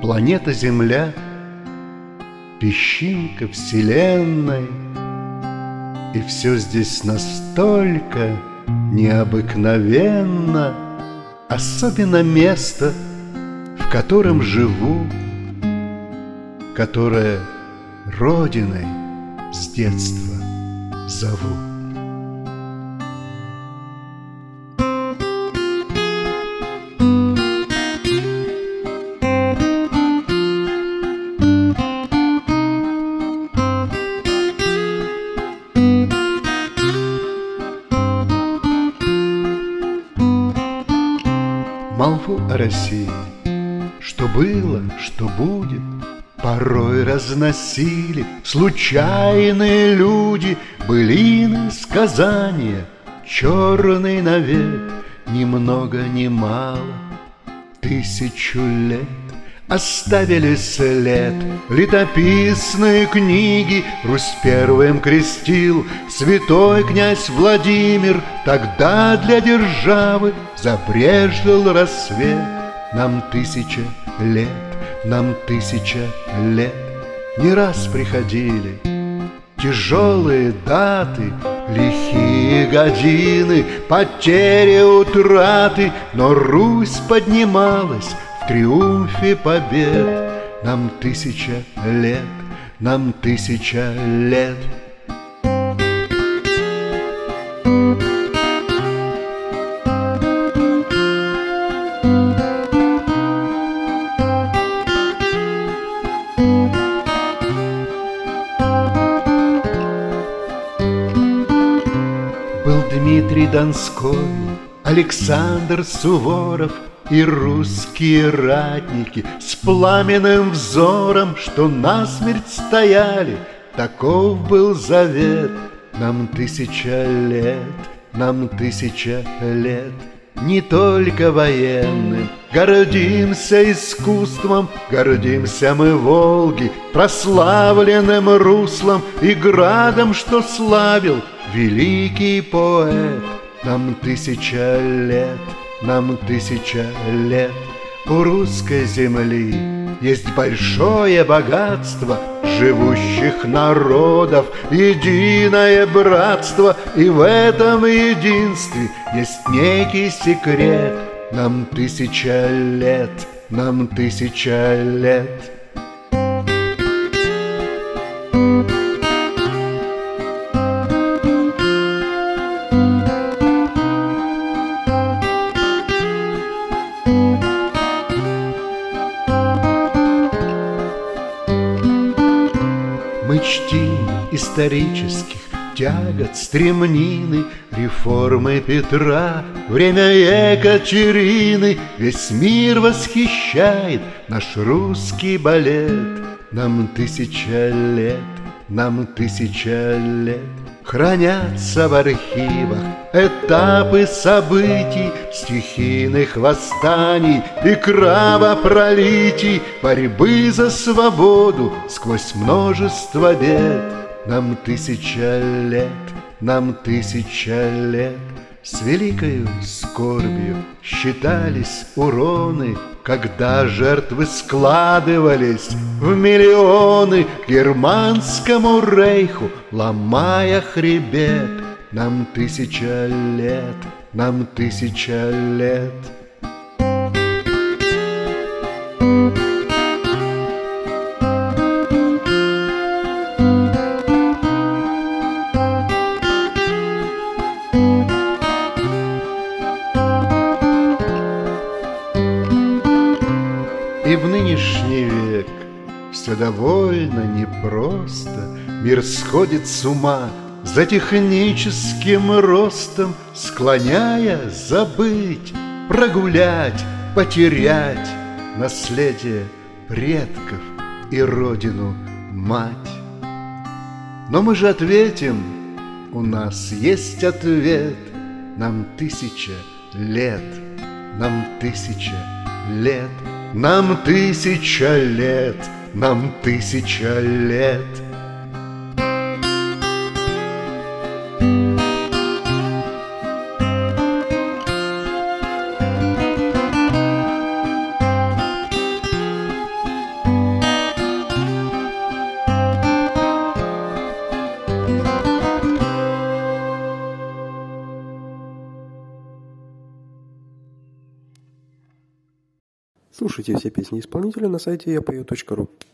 Планета Земля, песчинка Вселенной, и все здесь настолько необыкновенно, особенно место, в котором живу, которое родиной с детства зову. Молву о России, что было, что будет, порой разносили случайные люди былины, сказания, черный навек, ни много ни мало, 1000 лет оставили след. Летописные книги Русь первым крестил святой князь Владимир. Тогда для державы забрежил рассвет. Нам 1000 лет, нам 1000 лет. Не раз приходили тяжелые даты, лихие годины, потери, утраты, но Русь поднималась в триумфе побед. Нам 1000 лет, нам 1000 лет. Был Дмитрий Донской, Александр Суворов и русские ратники с пламенным взором, что насмерть стояли. Таков был завет. Нам 1000 лет, нам 1000 лет. Не только военным гордимся искусством, гордимся мы Волги, прославленным руслом и градом, что славил великий поэт. Нам 1000 лет, нам 1000 лет. У русской земли есть большое богатство живущих народов, единое братство, и в этом единстве есть некий секрет. Нам 1000 лет, нам 1000 лет. Мы чтим исторических тягот, стремнины, реформы Петра, время Екатерины. Весь мир восхищает наш русский балет. Нам 1000 лет, нам 1000 лет. Хранятся в архивах этапы событий, стихийных восстаний и кровопролитий, борьбы за свободу сквозь множество бед. Нам 1000 лет, нам 1000 лет. С великою скорбью считались уроны, когда жертвы складывались в миллионы к германскому рейху, ломая хребет. Нам 1000 лет, нам 1000 лет. И в нынешний век все довольно непросто. Мир сходит с ума за техническим ростом, склоняя забыть, прогулять, потерять наследие предков и родину мать. Но мы же ответим, у нас есть ответ. Нам 1000 лет, нам 1000 лет. Нам 1000 лет, нам 1000 лет. Слушайте все песни исполнителя на сайте yapoe.ru.